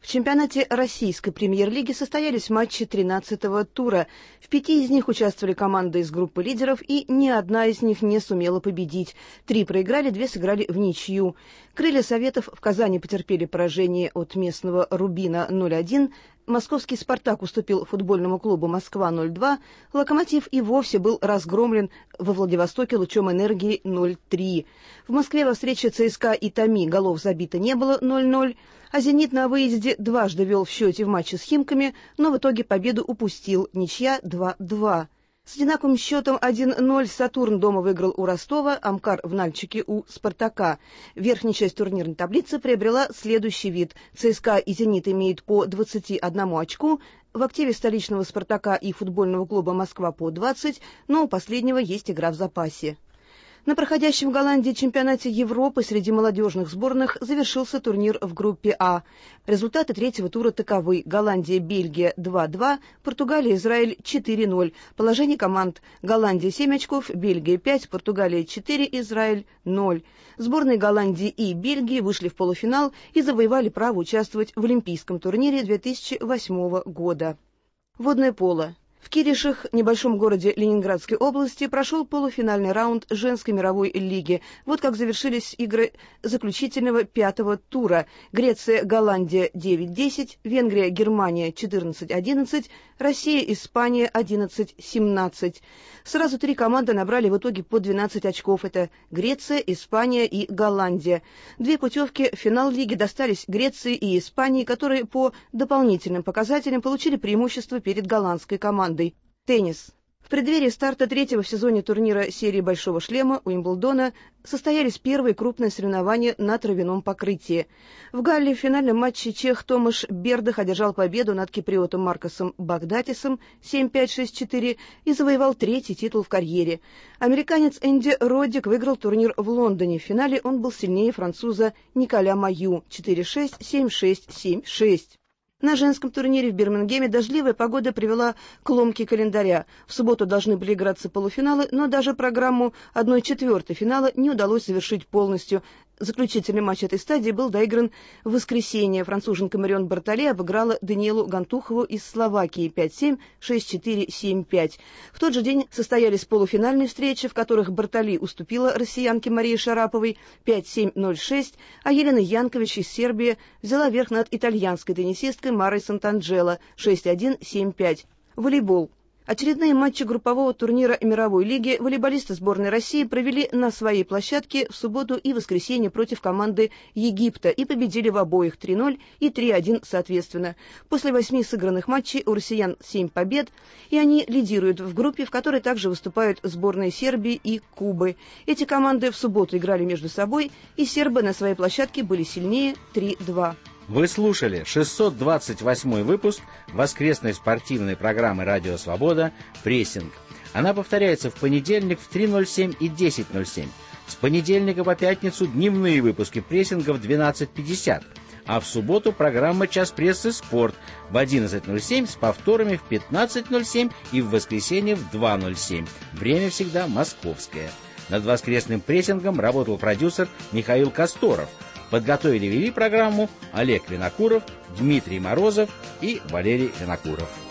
В чемпионате российской премьер-лиги состоялись матчи 13-го тура. В 5 из них участвовали команды из группы лидеров, и ни одна из них не сумела победить. 3 проиграли, 2 сыграли в ничью. «Крылья Советов» в Казани потерпели поражение от местного «Рубина» 0-1. Московский «Спартак» уступил футбольному клубу «Москва» 0-2. «Локомотив» и вовсе был разгромлен во Владивостоке «Лучом энергии» 0-3. В Москве во встрече ЦСКА и ТАМИ голов забито не было 0-0. А «Зенит» на выезде дважды вел в счете в матче с «Химками», но в итоге победу упустил. Ничья 2-2. С одинаковым счетом 1-0 «Сатурн» дома выиграл у Ростова, «Амкар» в Нальчике у «Спартака». Верхняя часть турнирной таблицы приобрела следующий вид. ЦСКА и «Зенит» имеют по 21 очку, в активе столичного «Спартака» и футбольного клуба «Москва» по 20, но у последнего есть игра в запасе. На проходящем в Голландии чемпионате Европы среди молодежных сборных завершился турнир в группе А. Результаты третьего тура таковы: Голландия-Бельгия 2-2, Португалия-Израиль 4-0. Положение команд: Голландия 7 очков, Бельгия 5, Португалия 4, Израиль 0. Сборные Голландии и Бельгии вышли в полуфинал и завоевали право участвовать в Олимпийском турнире 2008 года. Водное поло. В Киришах, небольшом городе Ленинградской области, прошел полуфинальный раунд женской мировой лиги. Вот как завершились игры заключительного 5-го тура. Греция, Голландия 9-10, Венгрия, Германия 14-11, Россия, Испания 11-17. Сразу 3 команды набрали в итоге по 12 очков. Это Греция, Испания и Голландия. 2 путевки в финал лиги достались Греции и Испании, которые по дополнительным показателям получили преимущество перед голландской командой. Теннис. В преддверии старта 3-го в сезоне турнира серии «Большого шлема» Уимблдона состоялись первые крупные соревнования на травяном покрытии. В Галле в финальном матче чех Томаш Бердах одержал победу над киприотом Маркосом Багдатисом 7-5-6-4 и завоевал 3-й титул в карьере. Американец Энди Роддик выиграл турнир в Лондоне. В финале он был сильнее француза Николя Маю 4-6, 7-6, 7-6. На женском турнире в Бирмингеме дождливая погода привела к ломке календаря. В субботу должны были играться полуфиналы, но даже программу 1/4 финала не удалось завершить полностью. Заключительный матч этой стадии был доигран в воскресенье. Француженка Марион Бартоле обыграла Даниэлу Гантухову из Словакии 5-7, 6-4, 7-5. В тот же день состоялись полуфинальные встречи, в которых Бартоли уступила россиянке Марии Шараповой 5-7, 0-6, а Елена Янкович из Сербии взяла верх над итальянской теннисисткой Марой Сант'Анджело 6-1, 7-5. Волейбол. Очередные матчи группового турнира мировой лиги волейболисты сборной России провели на своей площадке в субботу и воскресенье против команды Египта и победили в обоих 3-0 и 3-1 соответственно. После 8 сыгранных матчей у россиян 7 побед, и они лидируют в группе, в которой также выступают сборные Сербии и Кубы. Эти команды в субботу играли между собой, и сербы на своей площадке были сильнее 3-2. Вы слушали 628 выпуск воскресной спортивной программы «Радио Свобода» «Прессинг». Она повторяется в понедельник в 3:07 и 10:07. С понедельника по пятницу дневные выпуски «Прессинга» в 12:50. А в субботу программа «Час прессы. Спорт» в 11:07 с повторами в 15:07 и в воскресенье в 2:07. Время всегда московское. Над воскресным прессингом работал продюсер Михаил Косторов. Подготовили и вели программу Олег Винокуров, Дмитрий Морозов и Валерий Винокуров.